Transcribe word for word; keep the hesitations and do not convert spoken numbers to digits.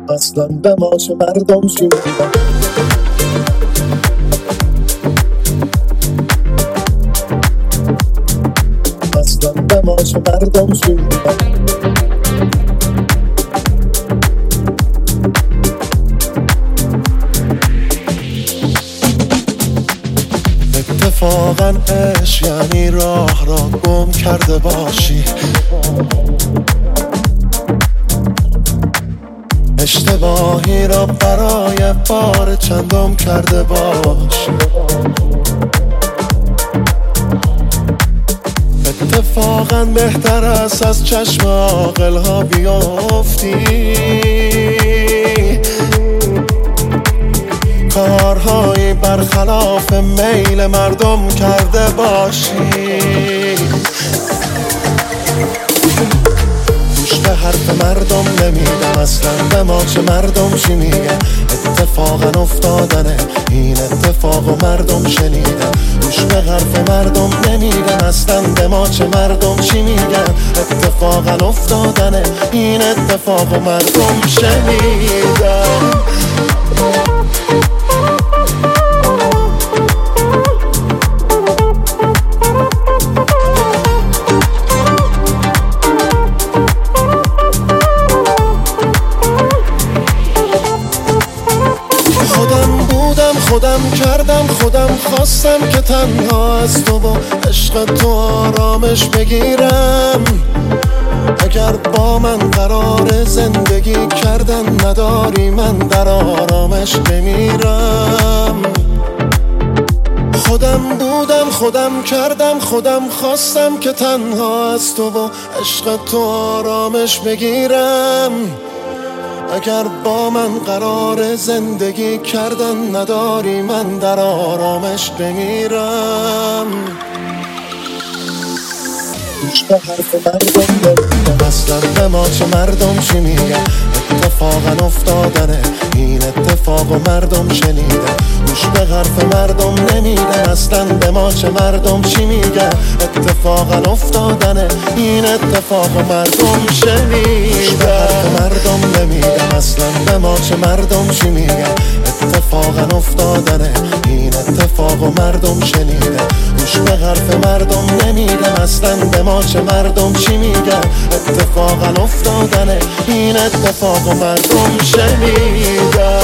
اصلا به ما چه مردم چی میگن. اصلا به ما چه مردم چی میگن. اتفاقا عشق یعنی راه را گم کرده باشی، اشتباهی را برای بار چندم کرده باشی. اتفاقا بهتر است از چشم عاقل ها بیافتی، کارهایی برخلاف میل مردم کرده باشی. گوش به حرف مردم نمیدم، اصلا به ما چه مردم چی میگن. اتفاقا افتادنه این اتفاق و مردم شنیدن. گوش به حرف مردم نمیدم، اصلا به ما چه مردم چی میگن. اتفاقا افتادنه این اتفاق و مردم شنیدن. خودم کردم خودم خواستم که تنها از تو با عشق تو آرامش بگیرم. اگر با من قرار زندگی کردن نداری من در آرامش بمیرم. خودم بودم خودم کردم خودم خواستم که تنها از تو با عشق تو آرامش بگیرم. اگر با من قرار زندگی کردن نداری من در آرامش بمیرم. گوش به حرف مردم نمیدم، اصلا به ما چه مردم چی میگن. اتفاقا افتادنه این اتفاق و مردم شنیدن. گوش به حرف مردم نمیدم، اصلا به ما چه مردم چی میگن. اتفاقا افتادنه این اتفاق و مردم شنیدن. گوش به حرف مردم نمیدم، اصلا به ما چه مردم چی میگن. اتفاقا افتادنه این اتفاق و مردم شنیدن. گوش به حرف مردم نمیدم، اصلا به ما چه مردم چی میگن. اتفاقا افتادنه این اتفاق و مردم شنیدن.